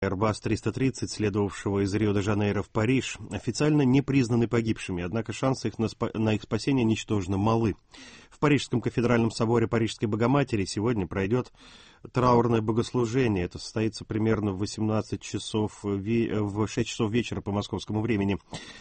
Airbus 330, следовавшего из Рио-де-Жанейро в Париж, официально не признаны погибшими, однако шансы на их спасение ничтожно малы. В Парижском кафедральном соборе Парижской Богоматери сегодня пройдет траурное богослужение. Это состоится примерно в 18 часов, в 6 часов вечера по московскому времени,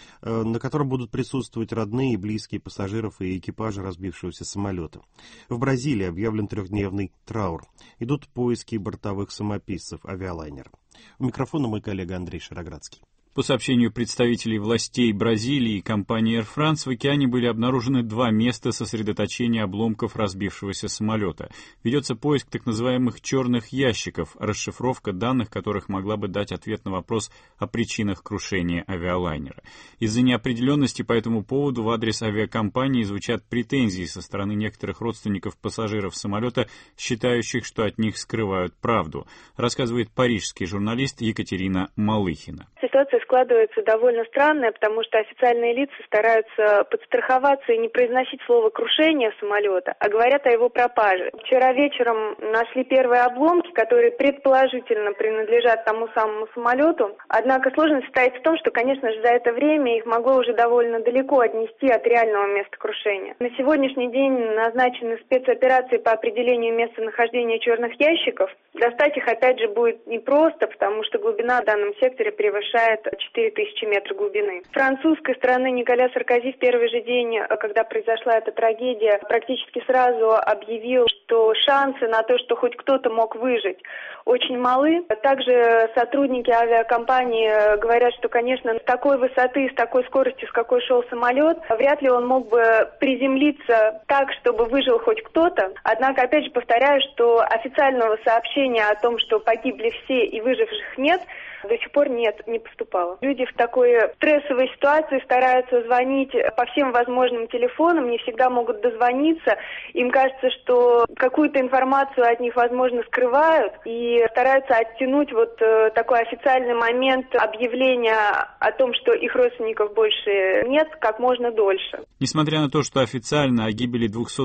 на котором будут присутствовать родные и близкие пассажиров и экипажа разбившегося самолета. В Бразилии объявлен трехдневный траур. Идут поиски бортовых самописцев авиалайнера. У микрофона мой коллега Андрей Шароградский. По сообщению представителей властей Бразилии и компании Air France, в океане были обнаружены 2 места сосредоточения обломков разбившегося самолета. Ведется поиск так называемых черных ящиков, расшифровка данных которых могла бы дать ответ на вопрос о причинах крушения авиалайнера. Из-за неопределенности по этому поводу в адрес авиакомпании звучат претензии со стороны некоторых родственников пассажиров самолета, считающих, что от них скрывают правду, рассказывает парижский журналист Екатерина Малыхина. Ситуация складывается довольно странная, потому что официальные лица стараются подстраховаться и не произносить слово «крушение» самолета, а говорят о его пропаже. Вчера вечером нашли первые обломки, которые предположительно принадлежат тому самому самолету. Однако сложность состоит в том, что, конечно же, за это время их могло уже довольно далеко отнести от реального места крушения. На сегодняшний день назначены спецоперации по определению местонахождения черных ящиков. Достать их, опять же, будет непросто, потому что глубина в данном секторе превышает 4000 метров глубины. С французской стороны Николя Саркози в первый же день, когда произошла эта трагедия, практически сразу объявил, что шансы на то, что хоть кто-то мог выжить, очень малы. Также сотрудники авиакомпании говорят, что, конечно, с такой высоты, с такой скоростью, с какой шел самолет, вряд ли он мог бы приземлиться так, чтобы выжил хоть кто-то. Однако, опять же, повторяю, что официального сообщения о том, что погибли все и выживших нет, до сих пор не поступало. Люди в такой стрессовой ситуации стараются звонить по всем возможным телефонам, не всегда могут дозвониться. Им кажется, что какую-то информацию от них, возможно, скрывают и стараются оттянуть вот такой официальный момент объявления о том, что их родственников больше нет, как можно дольше. Несмотря на то, что официально о гибели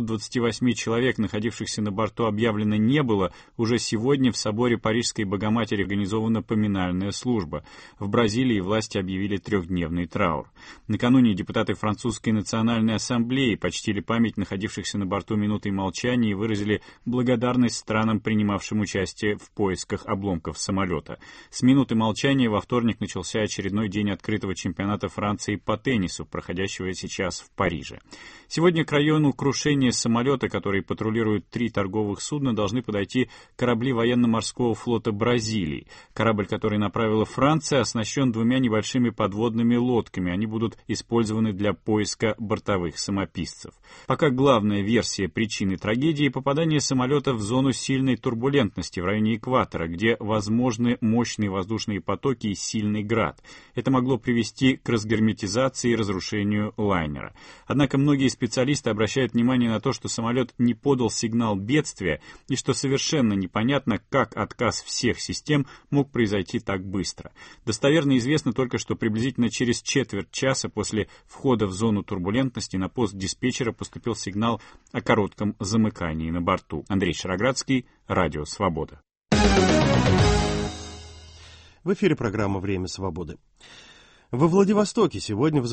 228 человек, находившихся на борту, объявлено не было, уже сегодня в соборе Парижской Богоматери организована поминальная служба. В Бразилии власти объявили трехдневный траур. Накануне депутаты Французской национальной ассамблеи почтили память находившихся на борту минутой молчания и выразили благодарность странам, принимавшим участие в поисках обломков самолета. С минуты молчания во вторник начался очередной день открытого чемпионата Франции по теннису, проходящего сейчас в Париже. Сегодня к району крушения самолета, который патрулируют 3 торговых судна, должны подойти корабли военно-морского флота Бразилии. Корабль, который направила Франция, оснащен 2 небольшими подводными лодками. Они будут использованы для поиска бортовых самописцев. Пока главная версия причины трагедии — попадание самолета в зону сильной турбулентности в районе экватора, где возможны мощные воздушные потоки и сильный град. Это могло привести к разгерметизации и разрушению лайнера. Однако многие специалисты обращают внимание на то, что самолет не подал сигнал бедствия и что совершенно непонятно, как отказ всех систем мог произойти так быстро. Достоверно известно только, что приблизительно через четверть часа после входа в зону турбулентности на пост диспетчера поступил сигнал о коротком замыкании на борту. Андрей Шароградский, Радио Свобода. В эфире программа «Время свободы». Во Владивостоке сегодня